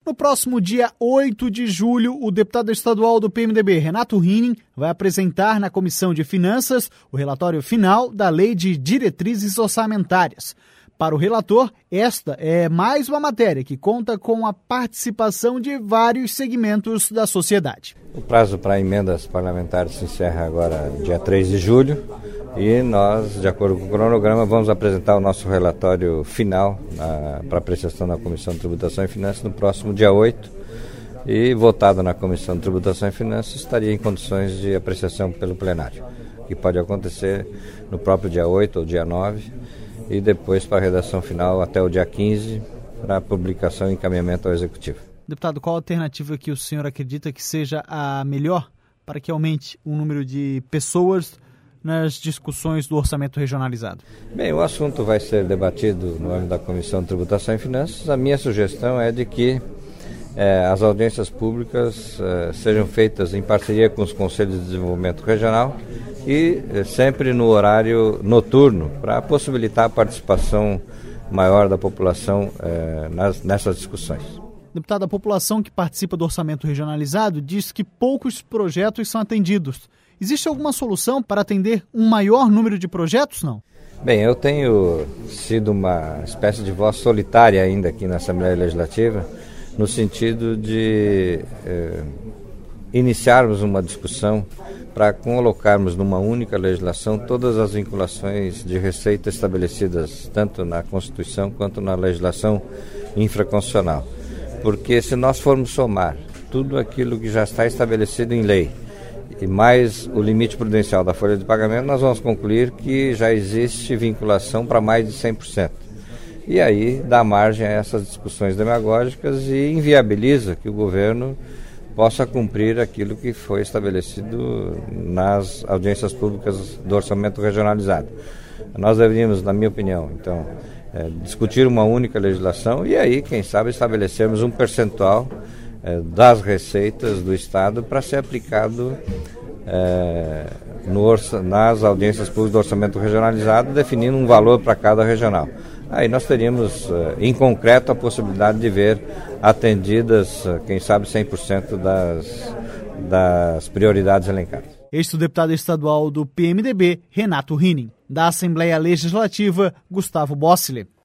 No próximo dia 8 de julho, o deputado estadual do PMDB, Renato Rining, vai apresentar na Comissão de Finanças o relatório final da Lei de Diretrizes Orçamentárias. Para o relator, esta é mais uma matéria que conta com a participação de vários segmentos da sociedade. O prazo para emendas parlamentares se encerra agora dia 3 de julho e nós, de acordo com o cronograma, vamos apresentar o nosso relatório final para apreciação na Comissão de Tributação e Finanças no próximo dia 8 e votado na Comissão de Tributação e Finanças estaria em condições de apreciação pelo plenário, que pode acontecer no próprio dia 8 ou dia 9 e depois para a redação final até o dia 15 para publicação e encaminhamento ao Executivo. Deputado, qual a alternativa que o senhor acredita que seja a melhor para que aumente o número de pessoas nas discussões do orçamento regionalizado? Bem, o assunto vai ser debatido no âmbito da Comissão de Tributação e Finanças. A minha sugestão é de que as audiências públicas sejam feitas em parceria com os Conselhos de Desenvolvimento Regional e sempre no horário noturno, para possibilitar a participação maior da população nessas discussões. Deputado, a população que participa do orçamento regionalizado diz que poucos projetos são atendidos. Existe alguma solução para atender um maior número de projetos, não? Bem, eu tenho sido uma espécie de voz solitária ainda aqui na Assembleia Legislativa, no sentido de iniciarmos uma discussão para colocarmos numa única legislação todas as vinculações de receita estabelecidas tanto na Constituição quanto na legislação infraconstitucional. Porque se nós formos somar tudo aquilo que já está estabelecido em lei e mais o limite prudencial da folha de pagamento, nós vamos concluir que já existe vinculação para mais de 100%. E aí dá margem a essas discussões demagógicas e inviabiliza que o governo possa cumprir aquilo que foi estabelecido nas audiências públicas do orçamento regionalizado. Nós deveríamos, na minha opinião, então, discutir uma única legislação e aí, quem sabe, estabelecermos um percentual das receitas do Estado para ser aplicado nas audiências públicas do orçamento regionalizado, definindo um valor para cada regional. Aí nós teríamos, em concreto, a possibilidade de ver atendidas, quem sabe, 100% das prioridades elencadas. Este é o deputado estadual do PMDB, Renato Rining. Da Assembleia Legislativa, Gustavo Bossile.